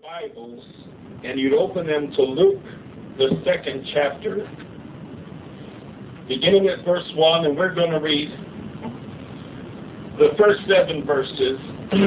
Bibles and you'd open them to Luke, the 2nd chapter, beginning at verse 1, and we're going to read the first 7 verses.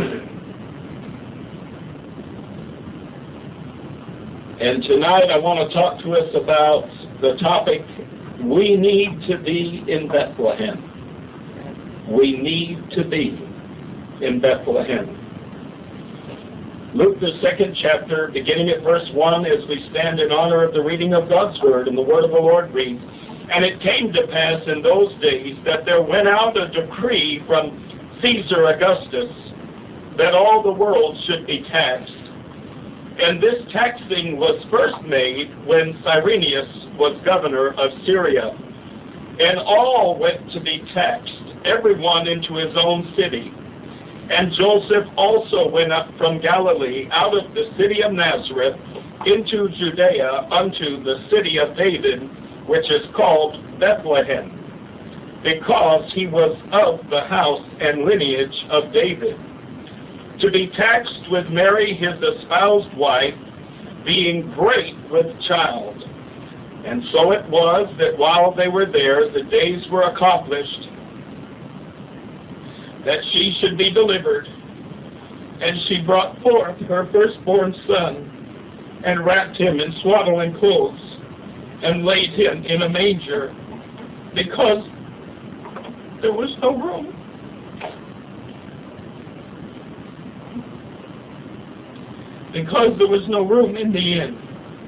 And tonight I want to talk to us about the topic, we need to be in Bethlehem. We need to be in Bethlehem. Luke, the 2nd chapter, beginning at verse 1, as we stand in honor of the reading of God's Word, and the Word of the Lord reads, "And it came to pass in those days that there went out a decree from Caesar Augustus that all the world should be taxed. And this taxing was first made when Cyrenius was governor of Syria. And all went to be taxed, everyone into his own city. And Joseph also went up from Galilee out of the city of Nazareth into Judea unto the city of David, which is called Bethlehem, because he was of the house and lineage of David, to be taxed with Mary his espoused wife, being great with child. And so it was that while they were there, the days were accomplished, that she should be delivered. And she brought forth her firstborn son, and wrapped him in swaddling clothes, and laid him in a manger, because there was no room. Because there was no room in the inn."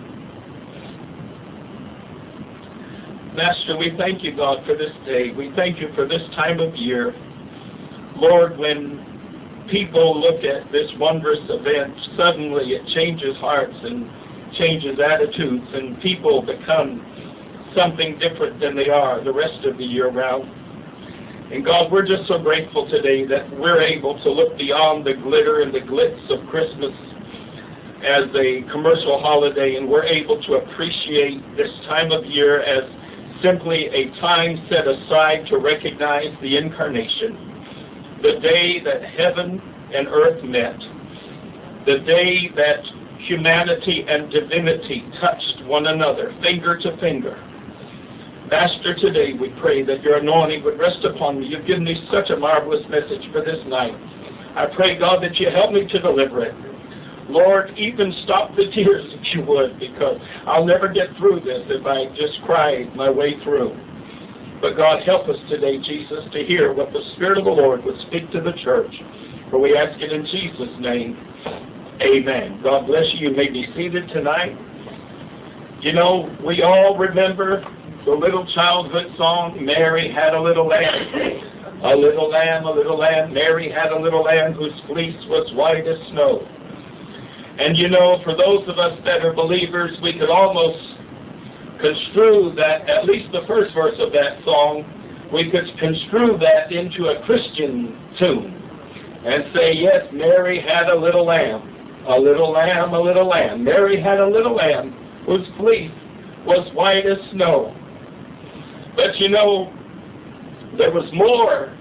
Master, we thank you, God, for this day. We thank you for this time of year. Lord, when people look at this wondrous event, suddenly it changes hearts and changes attitudes, and people become something different than they are the rest of the year round. And God, we're just so grateful today that we're able to look beyond the glitter and the glitz of Christmas as a commercial holiday, and we're able to appreciate this time of year as simply a time set aside to recognize the incarnation, the day that heaven and earth met, the day that humanity and divinity touched one another, finger to finger. Master, today we pray that your anointing would rest upon me. You've given me such a marvelous message for this night. I pray, God, that you help me to deliver it. Lord, even stop the tears if you would, because I'll never get through this if I just cry my way through. But God, help us today, Jesus, to hear what the Spirit of the Lord would speak to the church. For we ask it in Jesus' name. Amen. God bless you. You may be seated tonight. You know, we all remember the little childhood song, "Mary had a little lamb. A little lamb, Mary had a little lamb whose fleece was white as snow." And you know, for those of us that are believers, we could almost construe that, at least the first verse of that song, we could construe that into a Christian tune and say, yes, Mary had a little lamb, a little lamb, a little lamb. Mary had a little lamb whose fleece was white as snow. But you know, there was more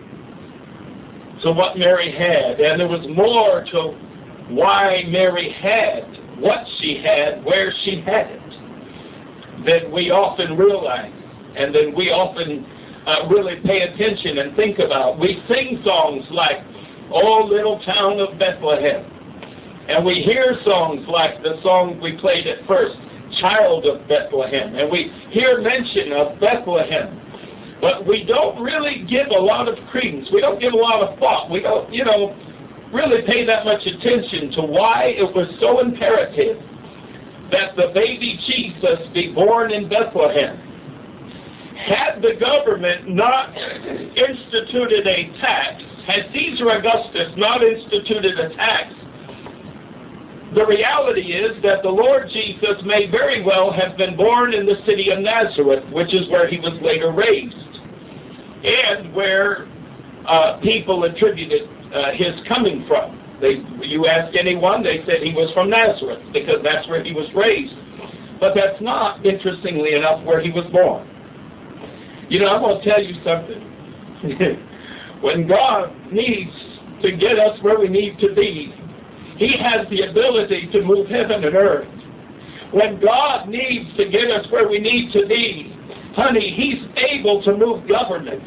to what Mary had, and there was more to why Mary had what she had, where she had it, that we often realize, and then we often really pay attention and think about. We sing songs like, "Oh, Little Town of Bethlehem," and we hear songs like the song we played at first, "Child of Bethlehem," and we hear mention of Bethlehem, but we don't really give a lot of credence. We don't give a lot of thought. We don't, really pay that much attention to why it was so imperative that the baby Jesus be born in Bethlehem. Had the government not instituted a tax, had Caesar Augustus not instituted a tax, the reality is that the Lord Jesus may very well have been born in the city of Nazareth, which is where he was later raised, and where people attributed his coming from. You ask anyone, they said he was from Nazareth, because that's where he was raised. But that's not, interestingly enough, where he was born. You know, I'm going to tell you something. When God needs to get us where we need to be, He has the ability to move heaven and earth. When God needs to get us where we need to be, honey, He's able to move governments.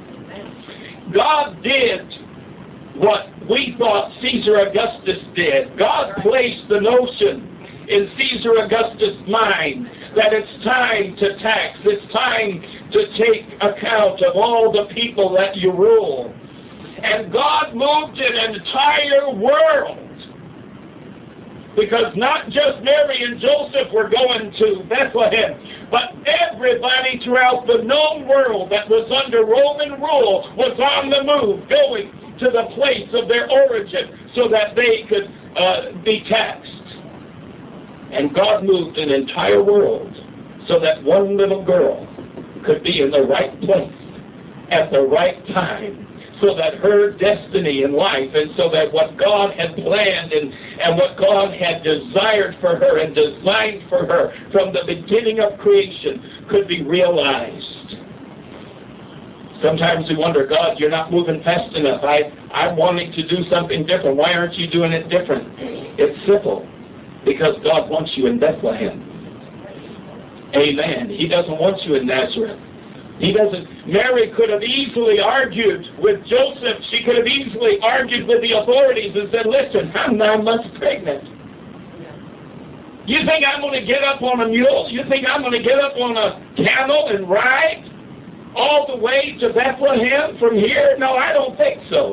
God did what we thought Caesar Augustus did. God placed the notion in Caesar Augustus' mind that it's time to tax. It's time to take account of all the people that you rule. And God moved an entire world. Because not just Mary and Joseph were going to Bethlehem, but everybody throughout the known world that was under Roman rule was on the move, going to the place of their origin so that they could be taxed. And God moved an entire world so that one little girl could be in the right place at the right time, so that her destiny in life, and so that what God had planned and what God had desired for her and designed for her from the beginning of creation could be realized. Sometimes we wonder, God, you're not moving fast enough. I'm wanting to do something different. Why aren't you doing it different? It's simple. Because God wants you in Bethlehem. Amen. He doesn't want you in Nazareth. He doesn't. Mary could have easily argued with Joseph. She could have easily argued with the authorities and said, listen, I'm 9 months pregnant. You think I'm going to get up on a mule? You think I'm going to get up on a camel and ride all the way to Bethlehem from here? No, I don't think so.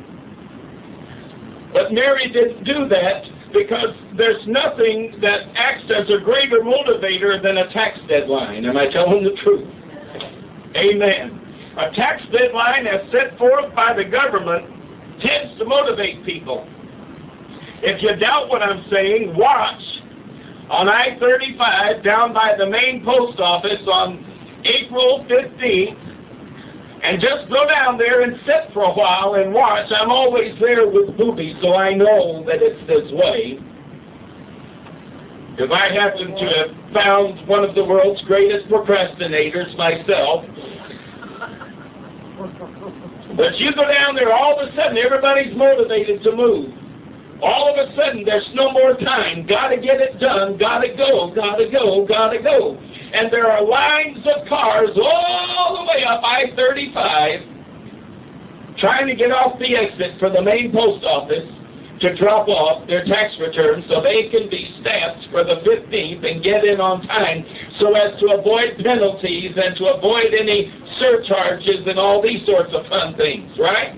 But Mary didn't do that, because there's nothing that acts as a greater motivator than a tax deadline. Am I telling the truth? Amen. A tax deadline as set forth by the government tends to motivate people. If you doubt what I'm saying, watch on I-35 down by the main post office on April 15th, and just go down there and sit for a while and watch. I'm always there with boobies, so I know that it's this way. Because I happen to have found one of the world's greatest procrastinators myself. But you go down there, all of a sudden, everybody's motivated to move. All of a sudden, there's no more time. Got to get it done. Got to go. Got to go. Got to go. And there are lines of cars all the way up I-35 trying to get off the exit for the main post office to drop off their tax returns so they can be stamped for the 15th and get in on time so as to avoid penalties and to avoid any surcharges and all these sorts of fun things, right?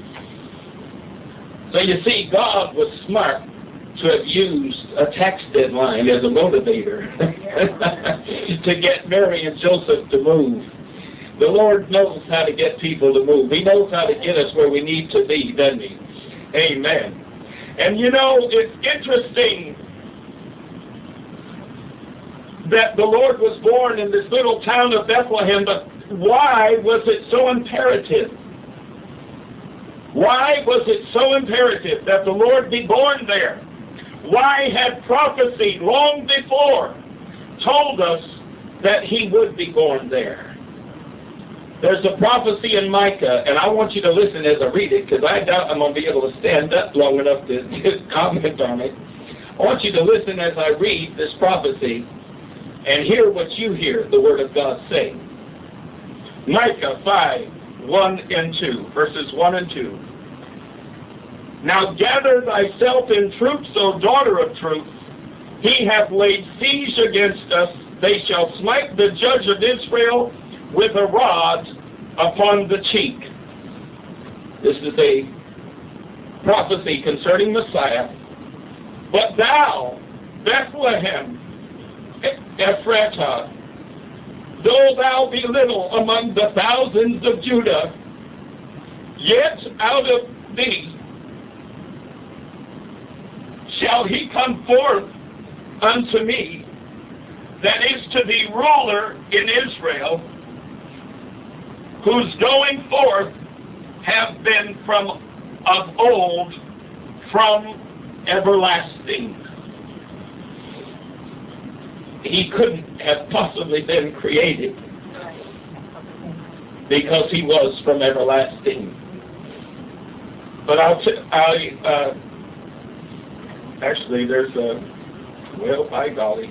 So you see, God was smart to have used a tax deadline as a motivator to get Mary and Joseph to move. The Lord knows how to get people to move. He knows how to get us where we need to be, doesn't He? Amen. And you know, it's interesting that the Lord was born in this little town of Bethlehem, but why was it so imperative? Why was it so imperative that the Lord be born there? Why had prophecy long before told us that He would be born there? There's a prophecy in Micah, and I want you to listen as I read it, because I doubt I'm going to be able to stand up long enough to comment on it. I want you to listen as I read this prophecy and hear what you hear the Word of God say. Micah 5:1 and 2, verses 1 and 2. Now gather thyself in troops, O daughter of truth. He hath laid siege against us. They shall smite the judge of Israel with a rod upon the cheek. This is a prophecy concerning Messiah. But thou, Bethlehem, Ephratah, though thou be little among the thousands of Judah, yet out of thee shall he come forth unto me, that is to be ruler in Israel, whose going forth have been from of old, from everlasting. He couldn't have possibly been created because he was from everlasting. But Actually, there's a, well, by golly.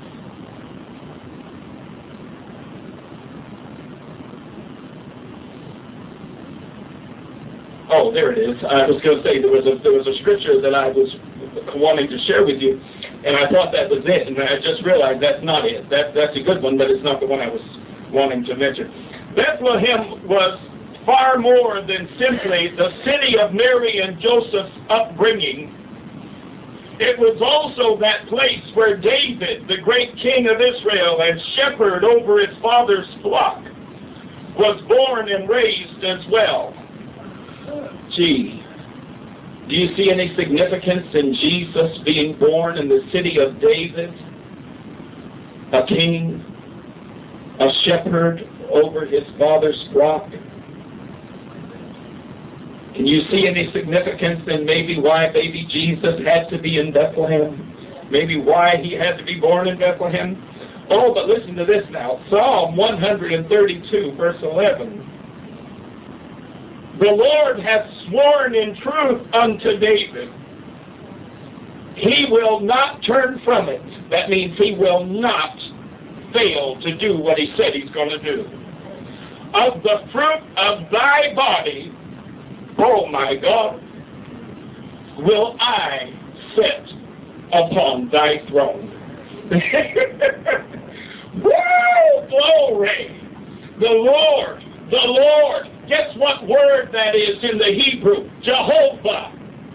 Oh, there it is. I was going to say there was a scripture that I was wanting to share with you, and I thought that was it, and I just realized that's not it. That's a good one, but it's not the one I was wanting to mention. Bethlehem was far more than simply the city of Mary and Joseph's upbringing. It was also that place where David, the great king of Israel and shepherd over his father's flock, was born and raised as well. Gee, do you see any significance in Jesus being born in the city of David? A king, a shepherd over his father's flock. Can you see any significance in maybe why baby Jesus had to be in Bethlehem? Maybe why he had to be born in Bethlehem? Oh, but listen to this now. Psalm 132, verse 11. The Lord hath sworn in truth unto David. He will not turn from it. That means he will not fail to do what he said he's going to do. Of the fruit of thy body, oh my God, will I set upon thy throne. Whoa, glory! The Lord. Guess what word that is in the Hebrew? Jehovah.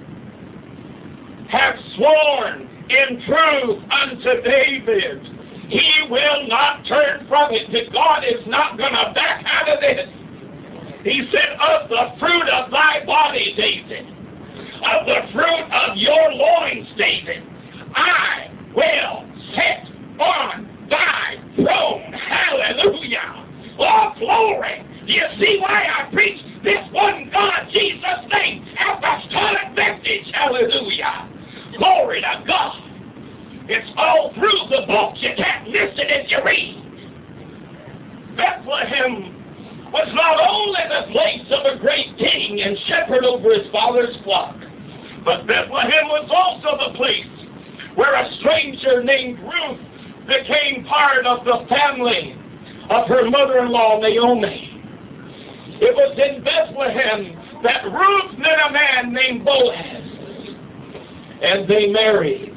Hath sworn in truth unto David. He will not turn from it. That God is not going to back out of this. He said, of the fruit of thy body, David, of the fruit of your loins, David, I will set on thy throne. Hallelujah. Oh, glory. Do you see why I preach this one God, Jesus' name, apostolic message? Hallelujah. Glory to God. It's all through the book. You can't miss it as you read. Bethlehem was not only the place of a great king and shepherd over his father's flock, but Bethlehem was also the place where a stranger named Ruth became part of the family of her mother-in-law Naomi. It was in Bethlehem that Ruth met a man named Boaz, and they married.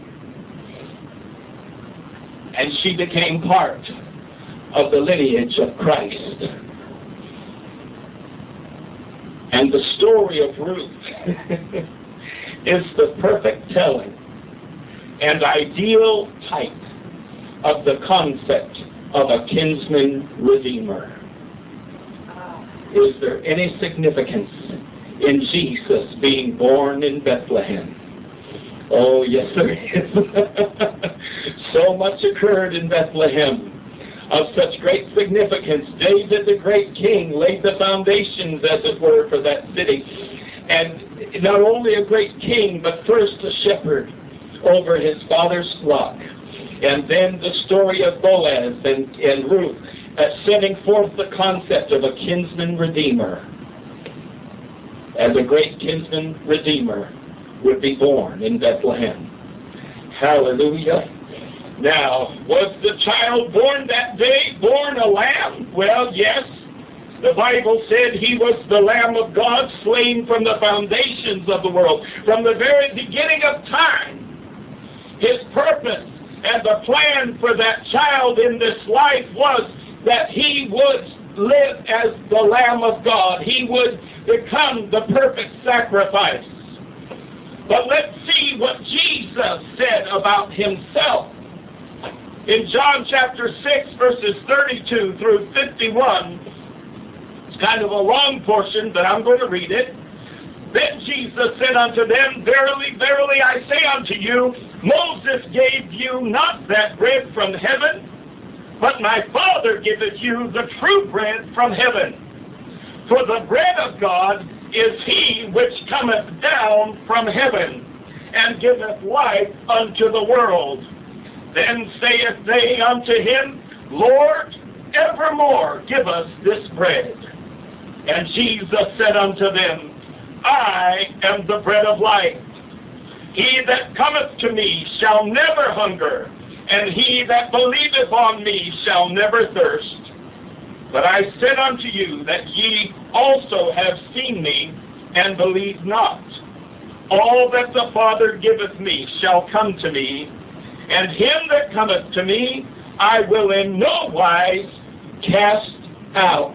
And she became part of the lineage of Christ. And the story of Ruth is the perfect telling and ideal type of the concept of a kinsman redeemer. Is there any significance in Jesus being born in Bethlehem? Oh, yes, there is. So much occurred in Bethlehem of such great significance. David, the great king, laid the foundations, as it were, for that city. And not only a great king, but first a shepherd over his father's flock. And then the story of Boaz and Ruth, setting forth the concept of a kinsman redeemer. As a great kinsman redeemer would be born in Bethlehem. Hallelujah. Now, was the child born that day, born a lamb? Well, yes. The Bible said he was the Lamb of God, slain from the foundations of the world. From the very beginning of time, his purpose and the plan for that child in this life was that he would live as the Lamb of God. He would become the perfect sacrifice. But let's see what Jesus said about himself. In John chapter 6, verses 32 through 51, it's kind of a long portion, but I'm going to read it. Then Jesus said unto them, Verily, verily, I say unto you, Moses gave you not that bread from heaven, but my Father giveth you the true bread from heaven. For the bread of God is he which cometh down from heaven, and giveth life unto the world. Then saith they unto him, Lord, evermore give us this bread. And Jesus said unto them, I am the bread of life. He that cometh to me shall never hunger, and he that believeth on me shall never thirst. But I said unto you that ye also have seen me, and believe not. All that the Father giveth me shall come to me, and him that cometh to me I will in no wise cast out.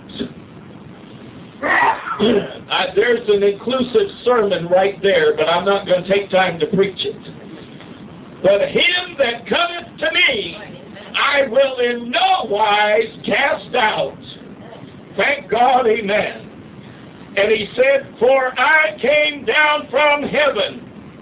There's an inclusive sermon right there, but I'm not going to take time to preach it. But him that cometh to me, I will in no wise cast out. Thank God, amen. And he said, for I came down from heaven,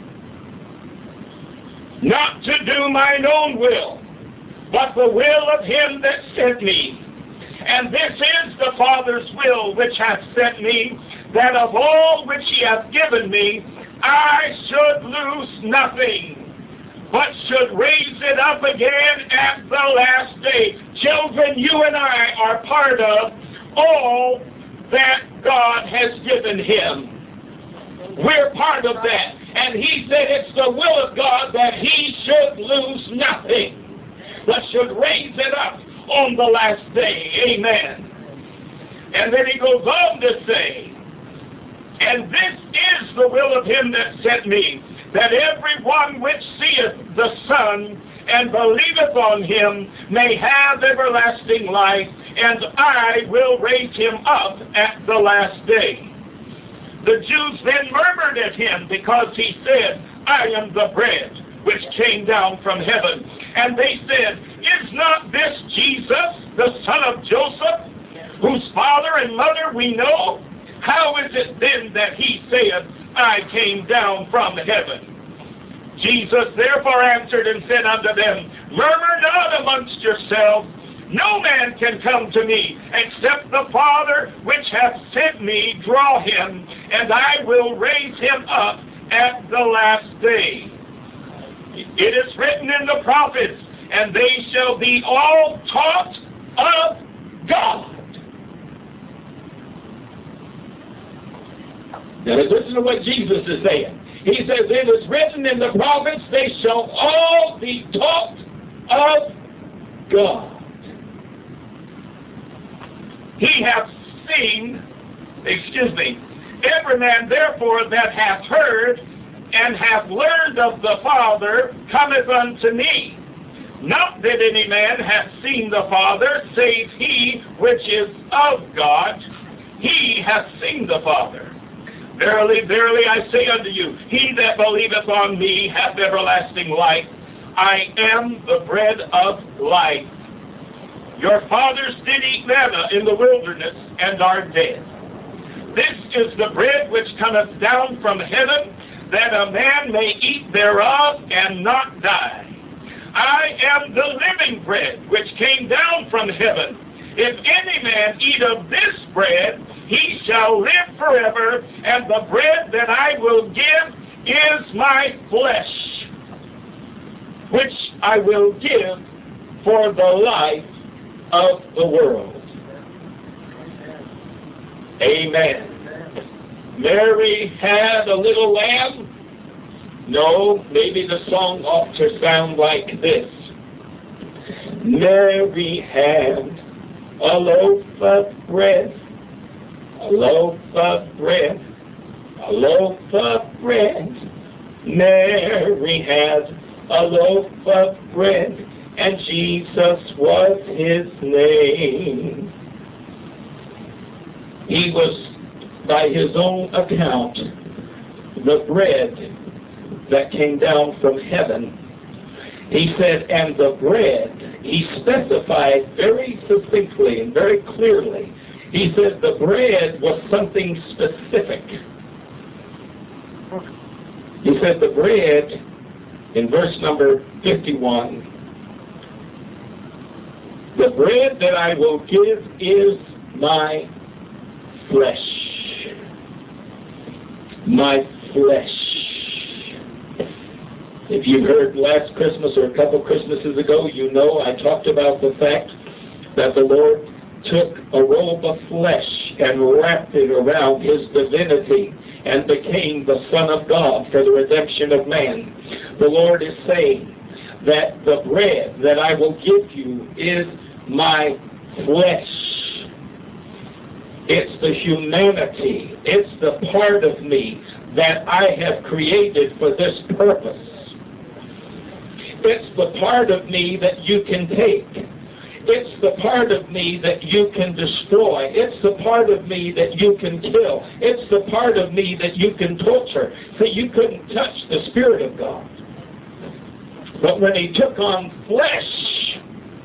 not to do mine own will, but the will of him that sent me. And this is the Father's will which hath sent me, that of all which he hath given me, I should lose nothing, but should raise it up again at the last day. Children, you and I are part of all that God has given him. We're part of that. And he said it's the will of God that he should lose nothing, but should raise it up on the last day. Amen. And then he goes on to say, and this is the will of him that sent me, that every one which seeth the Son and believeth on him may have everlasting life, and I will raise him up at the last day. The Jews then murmured at him, because he said, I am the bread which came down from heaven. And they said, is not this Jesus, the son of Joseph, whose father and mother we know? How is it then that he saith, I came down from heaven? Jesus therefore answered and said unto them, murmur not amongst yourselves. No man can come to me, except the Father which hath sent me draw him, and I will raise him up at the last day. It is written in the prophets, and they shall be all taught of God. Now listen to what Jesus is saying. He says, it is written in the prophets, they shall all be taught of God. He hath seen, every man therefore that hath heard and hath learned of the Father cometh unto me. Not that any man hath seen the Father, save he which is of God. He hath seen the Father. Verily, verily, I say unto you, he that believeth on me hath everlasting life. I am the bread of life. Your fathers did eat manna in the wilderness, and are dead. This is the bread which cometh down from heaven, that a man may eat thereof, and not die. I am the living bread which came down from heaven. If any man eat of this bread, he shall live forever, and the bread that I will give is my flesh, which I will give for the life of the world. Amen. Mary had a little lamb. No, maybe the song ought to sound like this. Mary had a loaf of bread, a loaf of bread, a loaf of bread. Mary had a loaf of bread, and Jesus was his name. He was, by his own account, the bread that came down from heaven. He said, and the bread, he specified very succinctly and very clearly. He said the bread was something specific. He said the bread, in verse number 51, the bread that I will give is my flesh. My flesh. If you heard last Christmas or a couple Christmases ago, you know I talked about the fact that the Lord took a robe of flesh and wrapped it around his divinity and became the Son of God for the redemption of man. The Lord is saying that the bread that I will give you is my flesh. It's the humanity. It's the part of me that I have created for this purpose. It's the part of me that you can take. It's the part of me that you can destroy. It's the part of me that you can kill. It's the part of me that you can torture. So you couldn't touch the Spirit of God. But when he took on flesh,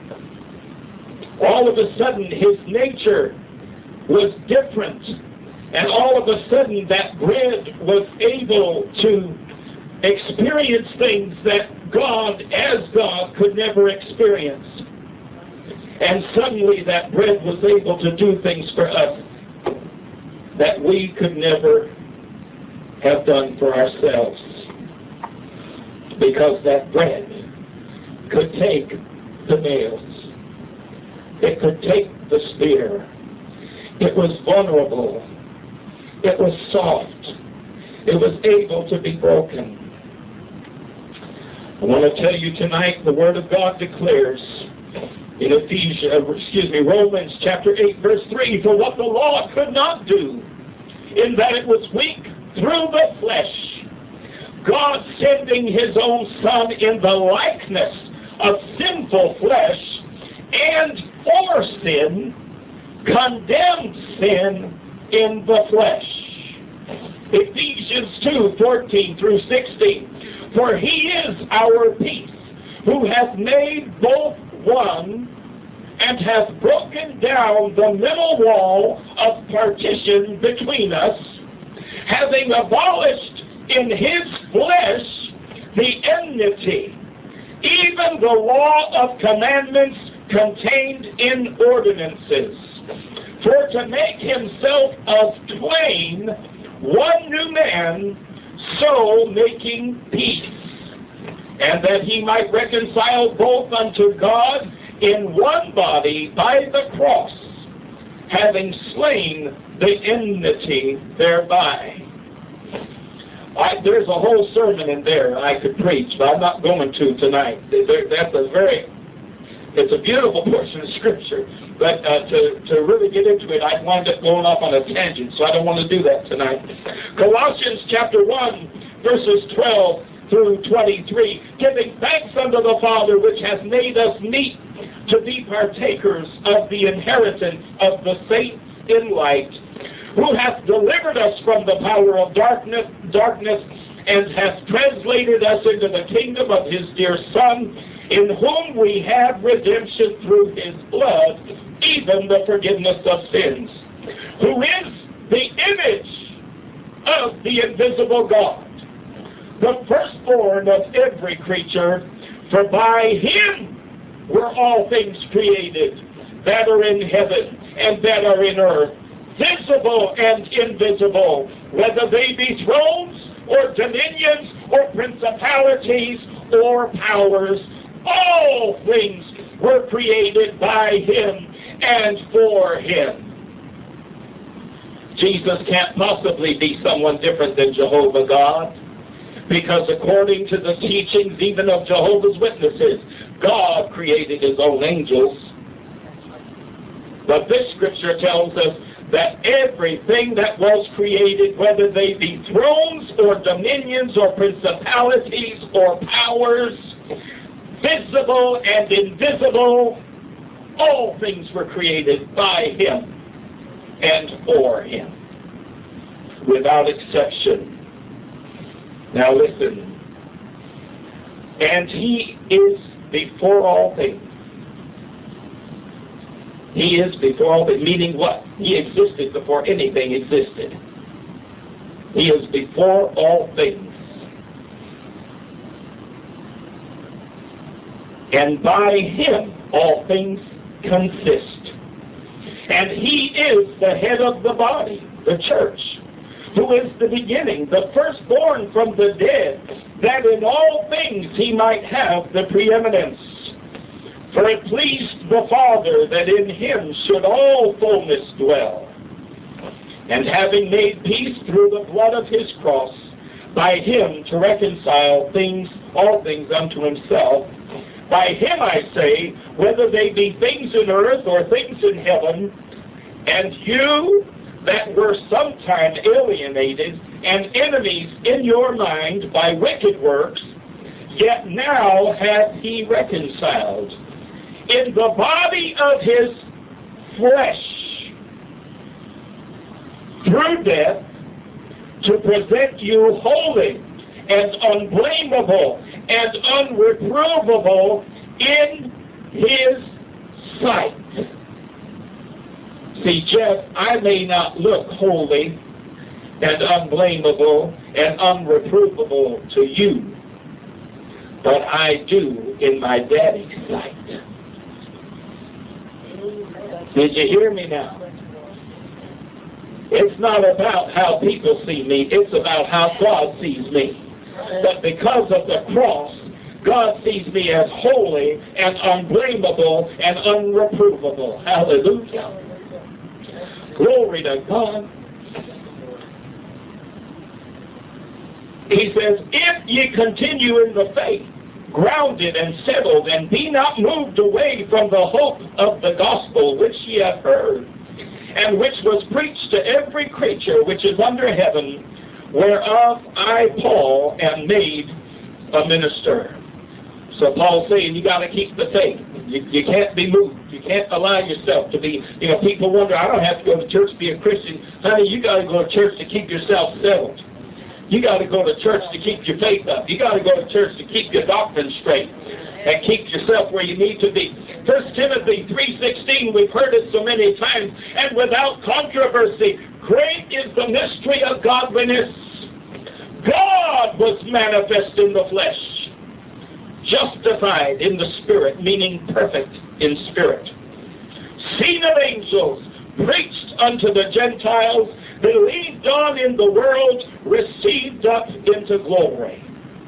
all of a sudden his nature was different. And all of a sudden that bread was able to experience things that God, as God, could never experience. And suddenly that bread was able to do things for us that we could never have done for ourselves. Because that bread could take the nails. It could take the spear. It was vulnerable. It was soft. It was able to be broken. I want to tell you tonight, the Word of God declares in Romans chapter 8, verse 3, for what the law could not do, in that it was weak through the flesh, God sending his own Son in the likeness of sinful flesh, and for sin, condemned sin in the flesh. Ephesians 2:14 through 16. For he is our peace, who hath made both one, and hath broken down the middle wall of partition between us, having abolished in his flesh the enmity, even the law of commandments contained in ordinances, for to make himself of twain one new man, so making peace, and that he might reconcile both unto God in one body by the cross, having slain the enmity thereby. There's a whole sermon in there I could preach, but I'm not going to tonight. It's a beautiful portion of Scripture, but to really get into it, I'd wind up going off on a tangent, so I don't want to do that tonight. Colossians chapter 1, verses 12 through 23, giving thanks unto the Father which has made us meet to be partakers of the inheritance of the saints in light, who hath delivered us from the power of darkness, and hath translated us into the kingdom of his dear Son, in whom we have redemption through his blood, even the forgiveness of sins, who is the image of the invisible God, the firstborn of every creature, for by him were all things created, that are in heaven and that are in earth, visible and invisible, whether they be thrones or dominions or principalities or powers. All things were created by him and for him. Jesus can't possibly be someone different than Jehovah God, because according to the teachings even of Jehovah's Witnesses, God created his own angels. But this scripture tells us that everything that was created, whether they be thrones or dominions or principalities or powers, visible and invisible, all things were created by him and for him, without exception. Now listen. And he is before all things. He is before all things, meaning what? He existed before anything existed. He is before all things. And by him all things consist. And he is the head of the body, the church, who is the beginning, the firstborn from the dead, that in all things he might have the preeminence. For it pleased the Father that in him should all fullness dwell, and having made peace through the blood of his cross, by him to reconcile all things unto himself. By him, I say, whether they be things in earth or things in heaven, and you that were sometime alienated and enemies in your mind by wicked works, yet now hath he reconciled in the body of his flesh through death, to present you holy and unblameable and unreprovable in his sight. See, Jeff, I may not look holy and unblameable and unreprovable to you, but I do in my daddy's sight. Did you hear me now? It's not about how people see me. It's about how God sees me. But because of the cross, God sees me as holy and unblameable and unreprovable. Hallelujah. Glory to God. He says, if ye continue in the faith, grounded and settled, and be not moved away from the hope of the gospel which ye have heard, and which was preached to every creature which is under heaven, whereof I, Paul, am made a minister. So Paul's saying you got to keep the faith. You can't be moved. You can't allow yourself to be, people wonder, I don't have to go to church to be a Christian. Honey, you got to go to church to keep yourself settled. You got to go to church to keep your faith up. You got to go to church to keep your doctrine straight and keep yourself where you need to be. 1 Timothy 3:16, we've heard it so many times, and without controversy, great is the mystery of godliness. God was manifest in the flesh, justified in the spirit, meaning perfect in spirit, seen of angels, preached unto the Gentiles, believed on in the world, received up into glory.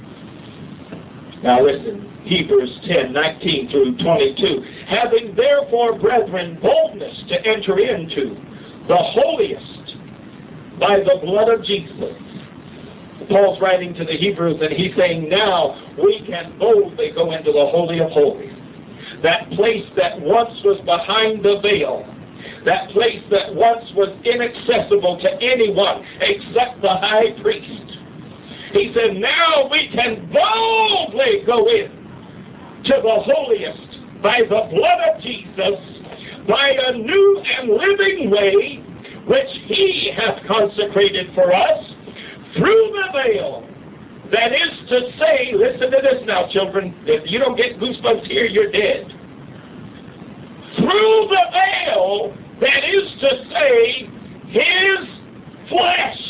Now listen, Hebrews 10:19 through 22. Having therefore, brethren, boldness to enter into the holiest by the blood of Jesus. Paul's writing to the Hebrews and he's saying now we can boldly go into the Holy of Holies. That place that once was behind the veil. That place that once was inaccessible to anyone except the high priest. He said, now we can boldly go in to the holiest by the blood of Jesus, by a new and living way which he hath consecrated for us through the veil. That is to say, listen to this now, children. If you don't get goosebumps here, you're dead. Through the veil, that is to say, his flesh.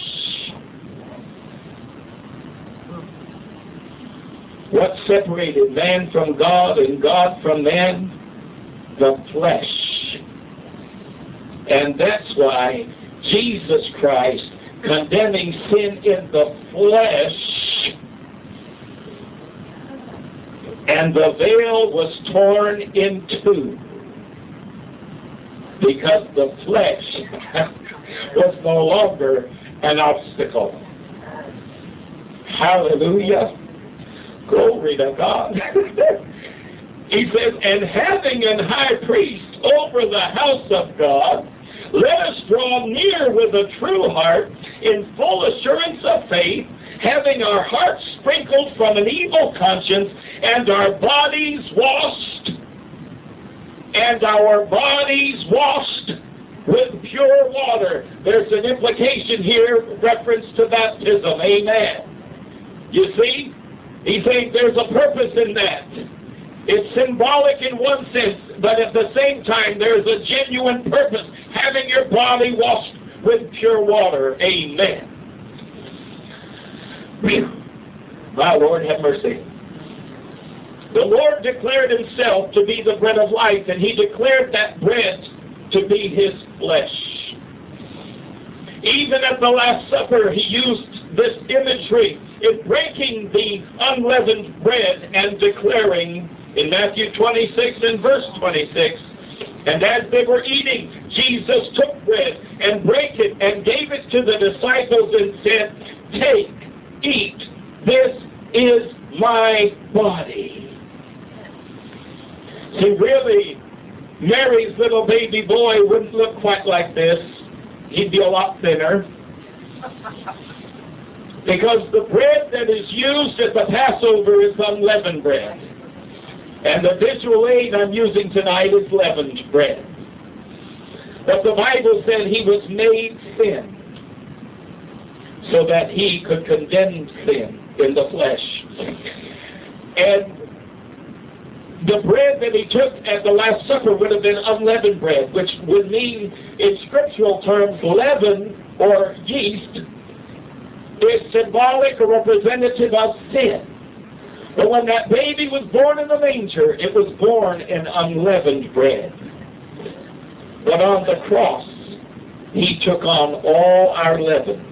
What separated man from God and God from man? The flesh. And that's why Jesus Christ, condemning sin in the flesh, and the veil was torn in two, because the flesh was no longer an obstacle. Hallelujah. Glory to God. He says, and having an high priest over the house of God, let us draw near with a true heart in full assurance of faith, having our hearts sprinkled from an evil conscience and our bodies washed with pure water. There's an implication here, reference to baptism. Amen. You see? He's saying there's a purpose in that. It's symbolic in one sense, but at the same time there's a genuine purpose, having your body washed with pure water. Amen. My Lord, have mercy. The Lord declared himself to be the bread of life, and he declared that bread to be his flesh. Even at the Last Supper, he used this imagery in breaking the unleavened bread and declaring in Matthew 26 and verse 26, And as they were eating, Jesus took bread and brake it and gave it to the disciples and said, "Take, eat, this is my body." See, really, Mary's little baby boy wouldn't look quite like this. He'd be a lot thinner. Because the bread that is used at the Passover is unleavened bread. And the visual aid I'm using tonight is leavened bread. But the Bible said he was made sin so that he could condemn sin in the flesh. And the bread that he took at the Last Supper would have been unleavened bread, which would mean, in scriptural terms, leaven or yeast is symbolic or representative of sin. But when that baby was born in the manger, it was born in unleavened bread. But on the cross, he took on all our leaven.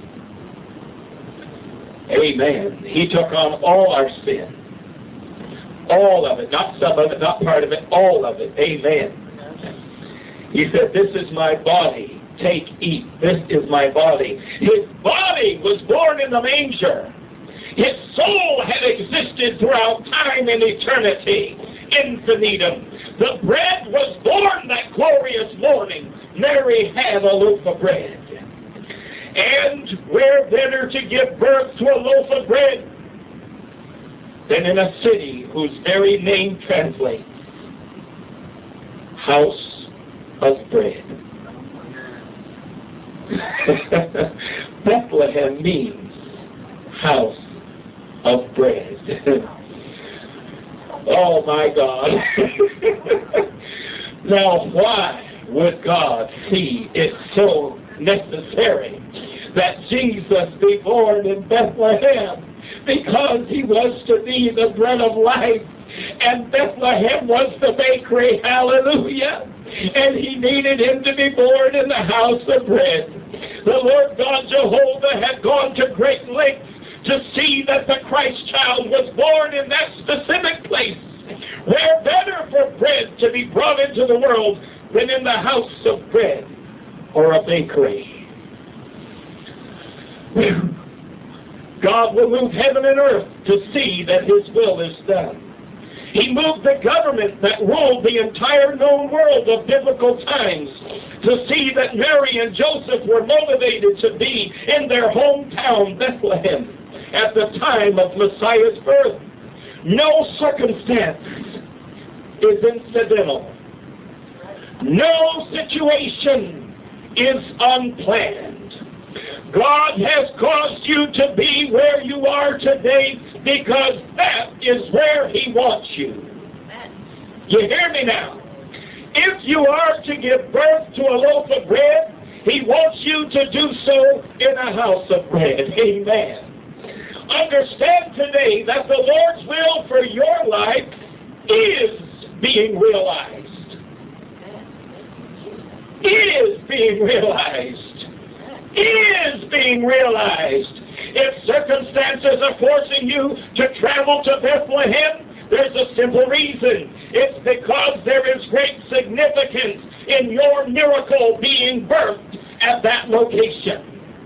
Amen. He took on all our sin. All of it, not some of it, not part of it, all of it. Amen. He said, "This is my body. Take, eat. This is my body." His body was born in the manger. His soul had existed throughout time and eternity, infinitum. The bread was born that glorious morning. Mary had a loaf of bread. And where better to give birth to a loaf of bread than in a city whose very name translates House of Bread. Bethlehem means House of Bread. Oh my God. Now why would God see it so necessary that Jesus be born in Bethlehem? Because he was to be the bread of life, and Bethlehem was the bakery. Hallelujah. And he needed him to be born in the house of bread. The Lord God Jehovah had gone to great lengths to see that the Christ child was born in that specific place. Where better for bread to be brought into the world than in the house of bread or a bakery? God will move heaven and earth to see that his will is done. He moved the government that ruled the entire known world of biblical times to see that Mary and Joseph were motivated to be in their hometown, Bethlehem, at the time of Messiah's birth. No circumstance is incidental. No situation is unplanned. God has caused you to be where you are today because that is where he wants you. You hear me now? If you are to give birth to a loaf of bread, he wants you to do so in a house of bread. Amen. Understand today that the Lord's will for your life is being realized. Is being realized. Is being realized. If circumstances are forcing you to travel to Bethlehem, there's a simple reason. It's because there is great significance in your miracle being birthed at that location.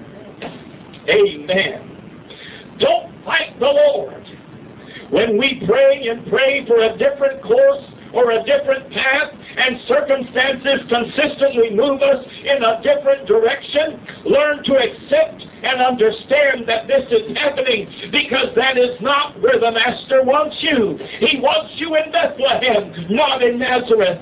Amen. Don't fight the Lord. When we pray and pray for a different course or a different path, and circumstances consistently move us in a different direction, learn to accept and understand that this is happening because that is not where the Master wants you. He wants you in Bethlehem, not in Nazareth.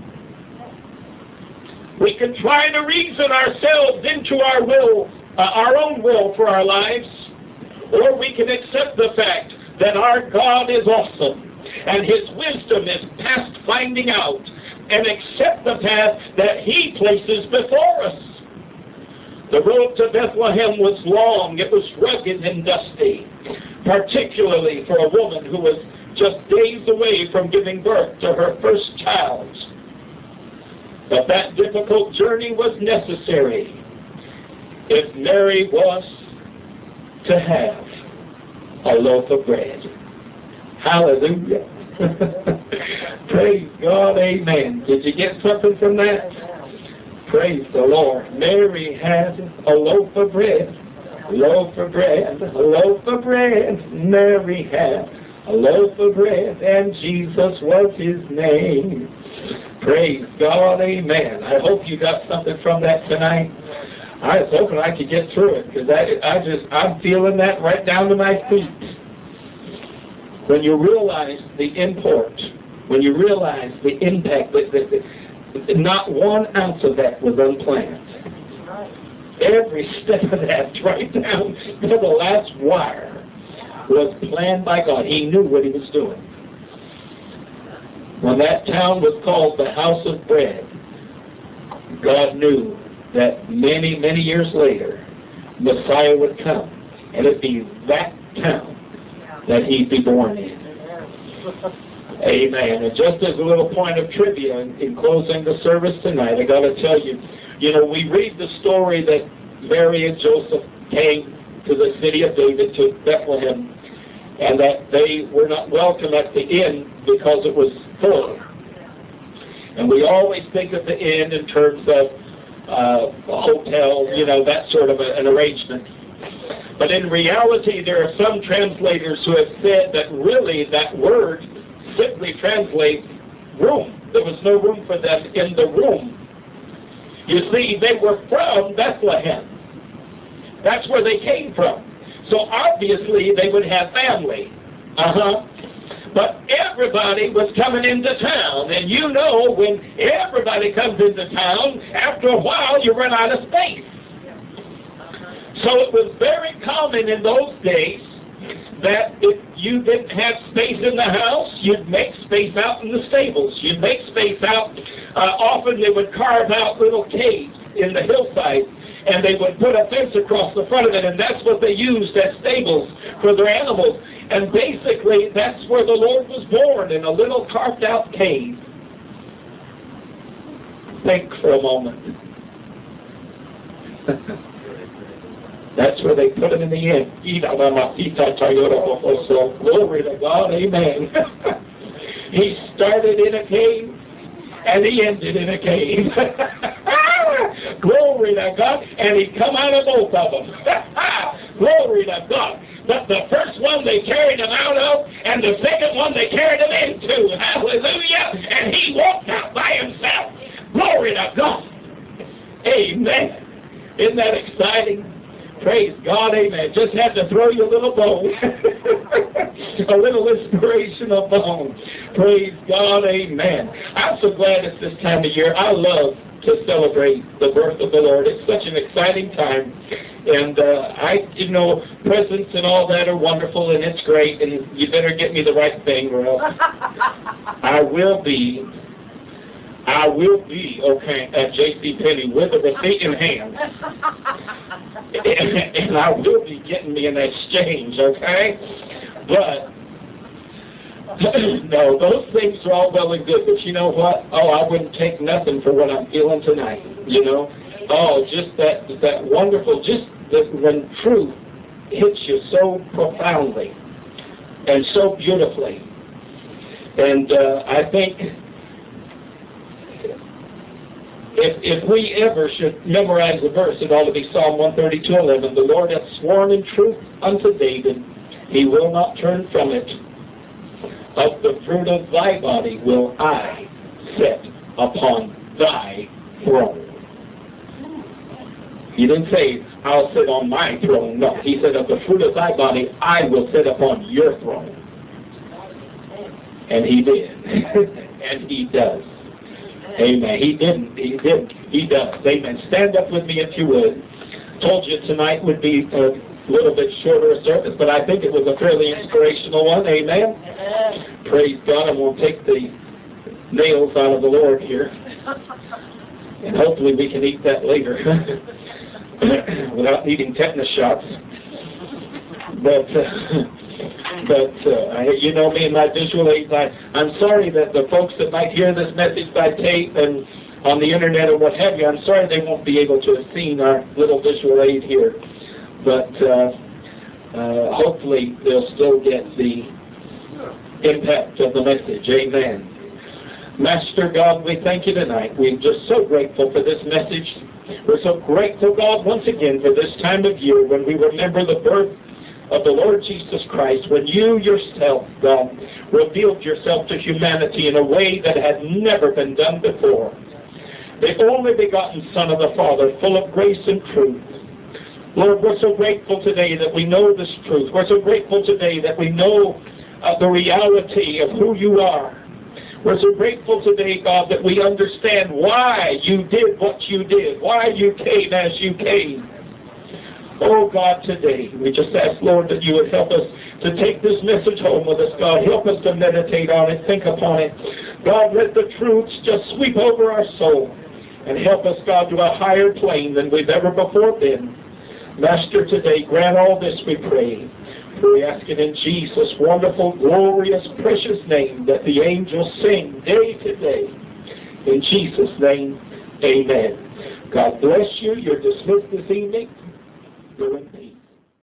We can try to reason ourselves into our will, our own will for our lives, or we can accept the fact that our God is awesome and his wisdom is past finding out, and accept the path that he places before us. The road to Bethlehem was long, it was rugged and dusty, particularly for a woman who was just days away from giving birth to her first child. But that difficult journey was necessary if Mary was to have a loaf of bread. Hallelujah. Praise God, amen. Did you get something from that? Praise the Lord. Mary had a loaf of bread. Loaf of bread, a loaf of bread. Mary had a loaf of bread, and Jesus was his name. Praise God, amen. I hope you got something from that tonight. I was hoping I could get through it, because I'm feeling that right down to my feet. When you realize the import, when you realize the impact, that not 1 ounce of that was unplanned. Every step of that, right down to the last wire, was planned by God. He knew what he was doing. When that town was called the House of Bread, God knew that many, many years later, Messiah would come, and it'd be that town that he'd be born in. Amen. And just as a little point of trivia in closing the service tonight, I got to tell you, we read the story that Mary and Joseph came to the city of David, to Bethlehem, and that they were not welcome at the inn because it was full. And we always think of the inn in terms of a hotel, that sort of an arrangement. But in reality, there are some translators who have said that really that word simply translates room. There was no room for them in the room. You see, they were from Bethlehem. That's where they came from. So obviously they would have family. But everybody was coming into town. And when everybody comes into town, after a while you run out of space. So it was very common in those days that if you didn't have space in the house, you'd make space out in the stables. You'd make space out. Often they would carve out little caves in the hillside, and they would put a fence across the front of it, and that's what they used as stables for their animals. And basically, that's where the Lord was born, in a little carved out cave. Think for a moment. That's where they put him in the inn. Glory to God, amen. He started in a cave, and he ended in a cave. Glory to God. And he come out of both of them. Glory to God. But the first one they carried him out of, and the second one they carried him into. Hallelujah. And he walked out by himself. Glory to God. Amen. Isn't that exciting? Praise God, amen. Just had to throw you a little bone. A little inspirational bone. Praise God, amen. I'm so glad it's this time of year. I love to celebrate the birth of the Lord. It's such an exciting time. And presents and all that are wonderful, and it's great, and you better get me the right thing, or else I will be okay at JCPenney with a receipt in hand. And I will be getting me an exchange, okay? But, no, those things are all well and good, but you know what? Oh, I wouldn't take nothing for what I'm feeling tonight, Oh, just that wonderful, when truth hits you so profoundly and so beautifully. And I think if we ever should memorize a verse, it ought to be Psalm 132:11. The Lord hath sworn in truth unto David, he will not turn from it. Of the fruit of thy body will I set upon thy throne. He didn't say, I'll sit on my throne. No, he said, of the fruit of thy body, I will sit upon your throne. And he did. And he does. Amen. He didn't. He did. He does. Amen. Stand up with me if you would. Told you tonight would be a little bit shorter a service, but I think it was a fairly inspirational one. Amen. Praise God. And we'll take the nails out of the Lord here. And hopefully we can eat that later without needing tetanus shots. But you know me and my visual aids. I'm sorry that the folks that might hear this message by tape and on the internet or what have you, I'm sorry they won't be able to have seen our little visual aid here. But hopefully they'll still get the impact of the message. Amen. Master God, we thank you tonight. We're just so grateful for this message. We're so grateful, God, once again for this time of year when we remember the birth of the Lord Jesus Christ, when you yourself, God, revealed yourself to humanity in a way that had never been done before. The only begotten Son of the Father, full of grace and truth. Lord, we're so grateful today that we know this truth. We're so grateful today that we know the reality of who you are. We're so grateful today, God, that we understand why you did what you did, why you came as you came. Oh, God, today, we just ask, Lord, that you would help us to take this message home with us, God. Help us to meditate on it, think upon it. God, let the truths just sweep over our soul and help us, God, to a higher plane than we've ever before been. Master, today, grant all this, we pray. We ask it in Jesus' wonderful, glorious, precious name that the angels sing day to day. In Jesus' name, amen. God bless you. You're dismissed this evening. Go in peace.